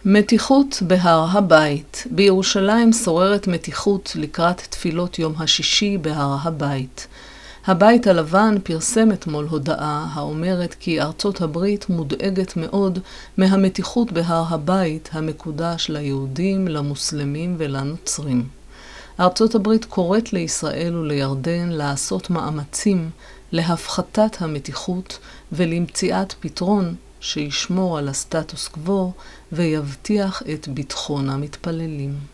מתיחות בהר הבית. בירושלים שוררת מתיחות לקראת תפילות יום השישי בהר הבית. הבית הלבן פרסם אתמול הודעה האומרת כי ארצות הברית מודאגת מאוד מהמתיחות בהר הבית המקודש ליהודים, למוסלמים ולנוצרים. ארצות הברית קוראת לישראל ולירדן לעשות מאמצים להפחתת המתיחות ולמציאת פתרון שישמור על הסטטוס קוו ויבטיח את ביטחון המתפללים.